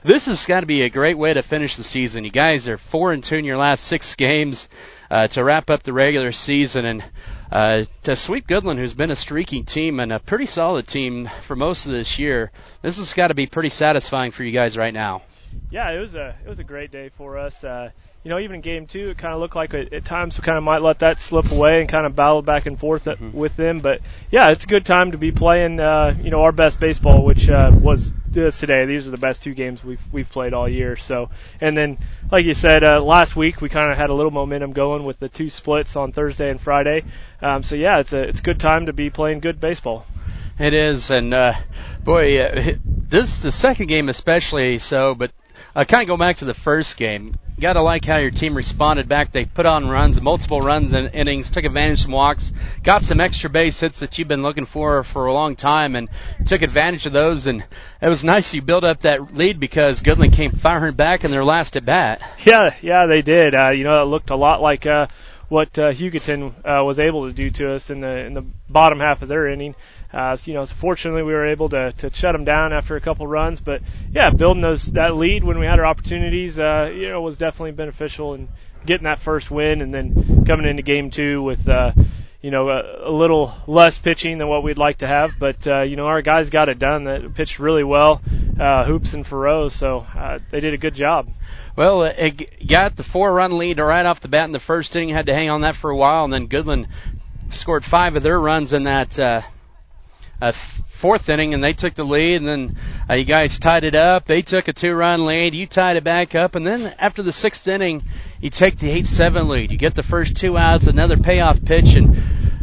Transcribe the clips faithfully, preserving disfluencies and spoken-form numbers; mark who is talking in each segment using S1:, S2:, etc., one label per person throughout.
S1: this has got to be a great way to finish the season. You guys are four and two in your last six games uh, to wrap up the regular season, and uh, to sweep Goodland, who's been a streaky team and a pretty solid team for most of this year. This has got to be pretty satisfying for you guys right now.
S2: Yeah, it was a it was a great day for us. Uh, you know, even in game two, it kind of looked like it, at times we kind of might let that slip away and kind of battle back and forth mm-hmm. with them. But yeah, it's a good time to be playing. Uh, you know, our best baseball, which uh, was this today. These are the best two games we've we've played all year. So, and then like you said, uh, last week we kind of had a little momentum going with the two splits on Thursday and Friday. Um, so yeah, it's a it's a good time to be playing good baseball.
S1: It is, and uh, boy, uh, this the second game especially so, but. Uh, kind of go back to the first game. You got to like how your team responded back. They put on runs, multiple runs in innings, took advantage of some walks, got some extra base hits that you've been looking for for a long time, and took advantage of those. And it was nice you built up that lead because Goodland came firing back in their last at bat.
S2: Yeah, yeah, they did. Uh, you know, it looked a lot like uh, what uh, Hugoton uh, was able to do to us in the in the bottom half of their inning. Uh, so, you know, so fortunately we were able to, to shut them down after a couple runs. But, yeah, building those that lead when we had our opportunities, uh, you know, was definitely beneficial in getting that first win and then coming into game two with, uh, you know, a, a little less pitching than what we'd like to have. But, uh, you know, our guys got it done. They pitched really well, uh, Hoops and Faroe, so uh, they did a good job.
S1: Well, it got the four-run lead right off the bat in the first inning, had to hang on that for a while, and then Goodland scored five of their runs in that uh, – Uh, fourth inning, and they took the lead, and then uh, you guys tied it up. They took a two-run lead. You tied it back up, and then after the sixth inning, you take the eight seven lead. You get the first two outs, another payoff pitch, and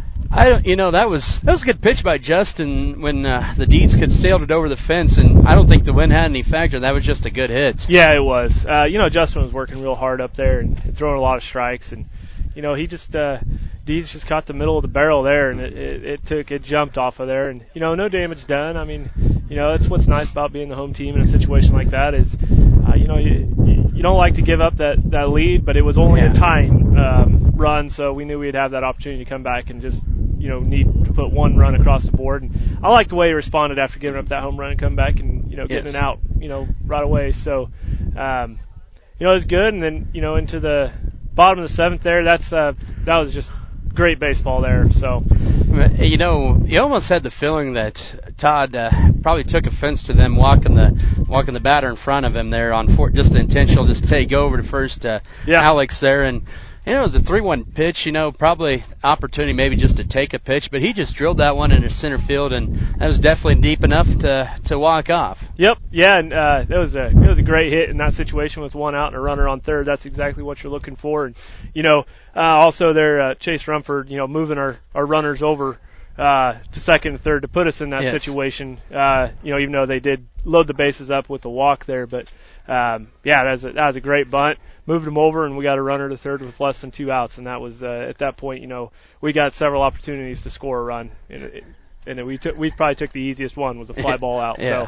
S1: I don't, you know, that was that was a good pitch by Justin when uh, the Deeds could sailed it over the fence, and I don't think the wind had any factor. That was just a good hit.
S2: Yeah, it was. Uh, you know, Justin was working real hard up there and, and throwing a lot of strikes, and you know, he just. Uh, Deeds just caught the middle of the barrel there, and it, it, it took it jumped off of there, and you know, no damage done. I mean, you know, that's what's nice about being the home team in a situation like that is, uh, you know, you, you don't like to give up that, that lead, but it was only
S1: yeah.
S2: a tying um, run, so we knew we'd have that opportunity to come back and just, you know, need to put one run across the board. And I like the way he responded after giving up that home run and come back and you know getting
S1: yes.
S2: it out, you know, right away. So, um, you know, it was good, and then you know into the bottom of the seventh there, that's uh, that was just. Great baseball there. So,
S1: you know, you almost had the feeling that Todd uh, probably took offense to them walking the walking the batter in front of him there on four, just an intentional just take over to first uh,
S2: yeah.
S1: Alex there, and you know it was a three one pitch. You know, probably opportunity maybe just to take a pitch, but he just drilled that one into center field, and that was definitely deep enough to to walk off.
S2: Yep, yeah, and uh, it was a it was a great hit in that situation with one out and a runner on third. That's exactly what you're looking for, and you know. Uh, also there, uh, Chase Rumford, you know, moving our, our runners over, uh, to second and third to put us in that
S1: yes.
S2: situation, uh, you know, even though they did load the bases up with the walk there, but, um, yeah, that was a, that was a great bunt, moved them over, and we got a runner to third with less than two outs, and that was, uh, at that point, you know, we got several opportunities to score a run, and, it, and we took, we probably took the easiest one, was a fly ball out,
S1: yeah.
S2: so.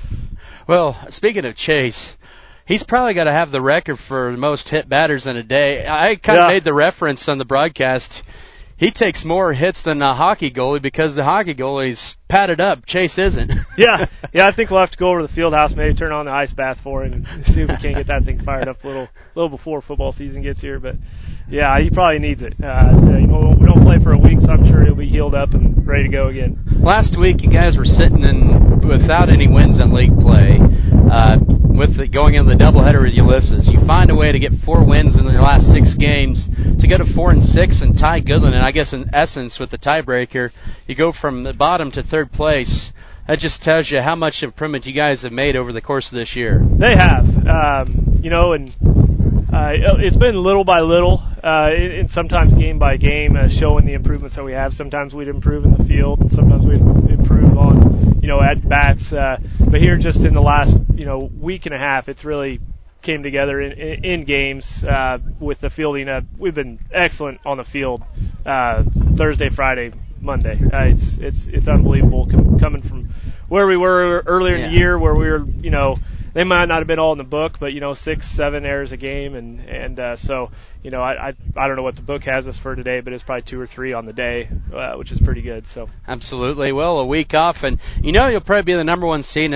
S1: Well, speaking of Chase, he's probably got to have the record for the most hit batters in a day. I kind of
S2: yeah.
S1: made the reference on the broadcast. He takes more hits than a hockey goalie because the hockey goalie's padded up. Chase isn't.
S2: yeah, yeah. I think we'll have to go over to the field house, maybe turn on the ice bath for him and see if we can't get that thing fired up a little, little before football season gets here. But yeah, he probably needs it. Uh, so, you know, we don't play for a week, so I'm sure he'll be healed up and ready to go again.
S1: Last week, you guys were sitting in without any wins in league play. Uh, with the, going into the doubleheader with Ulysses, you find a way to get four wins in your last six games to go to four and six and tie Goodland. And I guess in essence, with the tiebreaker, you go from the bottom to third place. That just tells you how much improvement you guys have made over the course of this year.
S2: They have, um, you know, and uh, it's been little by little, uh, and sometimes game by game, uh, showing the improvements that we have. Sometimes we'd improve in the field, and sometimes we'd improve on, you know, at bats. Uh, but here, just in the last, you know, week and a half, it's really came together in, in, in games uh, with the fielding. Uh, we've been excellent on the field uh, Thursday, Friday, Monday. Uh, it's it's it's unbelievable com- coming from where we were earlier in
S1: yeah.
S2: the year, where we were, you know. They might not have been all in the book, but you know, six, seven errors a game, and and uh, so you know, I, I I don't know what the book has us for today, but it's probably two or three on the day, uh, which is pretty good. So
S1: absolutely. Well, a week off, and you know you'll probably be the number one seed. And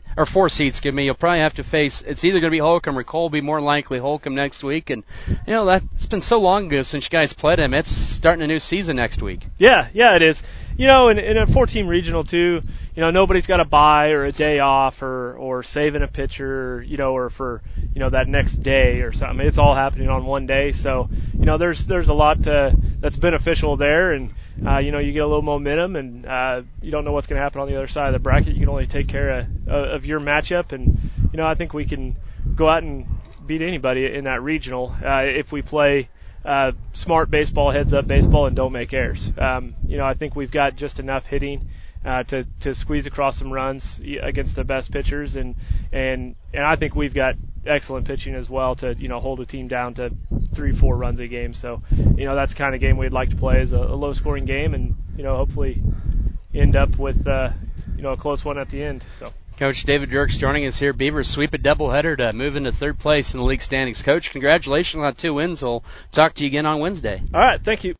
S1: or four seats, give me. You'll probably have to face, it's either going to be Holcomb or Colby, more likely Holcomb next week. And, you know, that's been so long ago since you guys played them. It's starting a new season next week.
S2: Yeah, yeah, it is. You know, in, in a four-team regional, too, you know, nobody's got a bye or a day off or, or saving a pitcher, you know, or for, you know, that next day or something. It's all happening on one day. So, you know, there's there's a lot to, that's beneficial there. And, uh, you know, you get a little momentum and uh, you don't know what's going to happen on the other side of the bracket. You can only take care of, of your matchup. And, you know, I think we can go out and beat anybody in that regional uh, if we play Uh, smart baseball, heads up baseball, and don't make errors. Um, you know, I think we've got just enough hitting uh, to to squeeze across some runs against the best pitchers, and and and I think we've got excellent pitching as well to you know hold a team down to three, four runs a game. So you know that's the kind of game we'd like to play, is a, a low-scoring game, and you know hopefully end up with uh, you know a close one at the end. So.
S1: Coach David Dirks joining us here. Beavers sweep a doubleheader to move into third place in the league standings. Coach, congratulations on two wins. We'll talk to you again on Wednesday.
S2: All right, thank you.